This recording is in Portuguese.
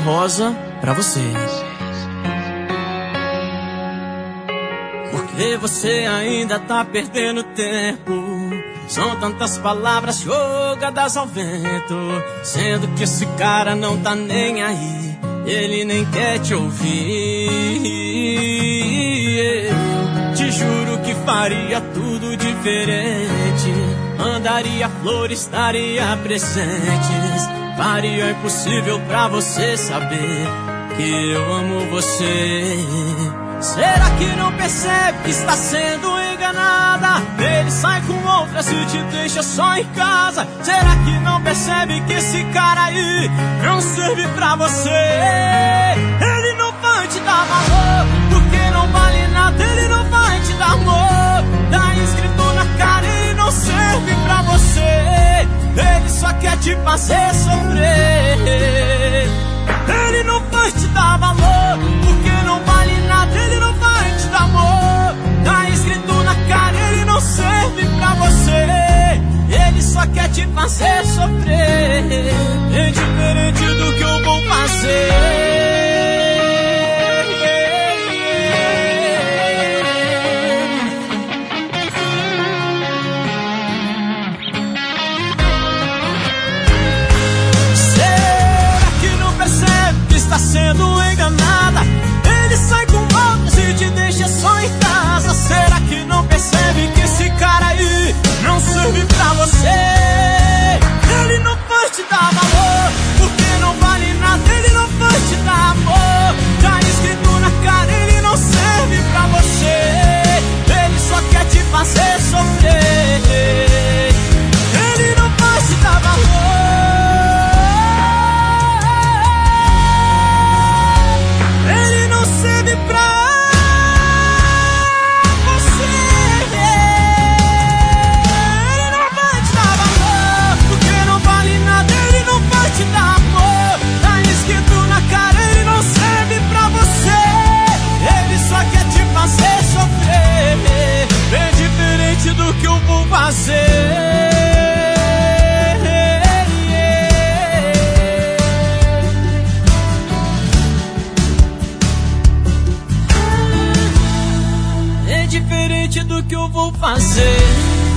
rosa pra você. Porque você ainda tá perdendo tempo. São tantas palavras jogadas ao vento, sendo que esse cara não tá nem aí, ele nem quer te ouvir. Eu te juro que faria tudo diferente, mandaria flores, daria presentes, faria o impossível pra você saber que eu amo você. Será que não percebe que está sendo enganada? Ele sai com outras e te deixa só em casa. Será que não percebe que esse cara aí não serve pra você? Ele não vai te dar valor, porque não vale nada. Ele não vai te dar amor, tá escrito na cara. Ele não serve pra você, ele só quer te fazer sofrer. Ele não vai te dar valor, porque não vale nada. Ele não vai te dar amor, tá escrito na cara. Ele não serve pra você, ele só quer te fazer sofrer. É diferente do que eu vou fazer. Está sendo enganada, ele sai com outras e te deixa só em casa. Será que não percebe que esse cara aí não serve pra você? Ele não vai te dar valor, porque não vale nada. Ele não vai te dar amor, tá escrito na cara. Ele não serve pra você, ele só quer te fazer sofrer. Ele não vai te dar valor, do que eu vou fazer. É diferente do que eu vou fazer.